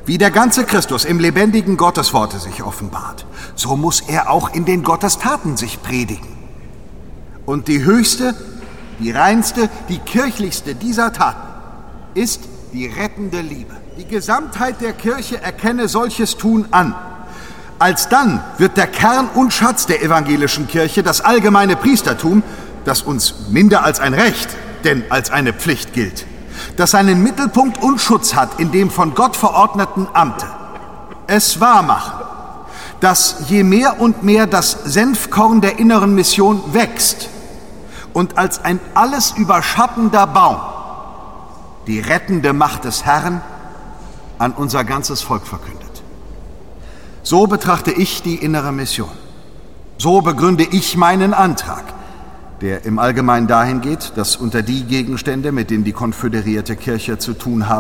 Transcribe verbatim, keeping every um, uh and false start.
Wie der ganze Christus im lebendigen Gottesworte sich offenbart, so muss er auch in den Gottestaten sich predigen. Und die höchste, die reinste, die kirchlichste dieser Taten ist die rettende Liebe. Die Gesamtheit der Kirche erkenne solches Tun an. Alsdann wird der Kern und Schatz der evangelischen Kirche, das allgemeine Priestertum, das uns minder als ein Recht, denn als eine Pflicht gilt, das seinen Mittelpunkt und Schutz hat in dem von Gott verordneten Amte, es wahrmachen, dass je mehr und mehr das Senfkorn der inneren Mission wächst und als ein alles überschattender Baum die rettende Macht des Herrn an unser ganzes Volk verkündet. So betrachte ich die innere Mission. So begründe ich meinen Antrag, der im Allgemeinen dahin geht, dass unter die Gegenstände, mit denen die konföderierte Kirche zu tun haben,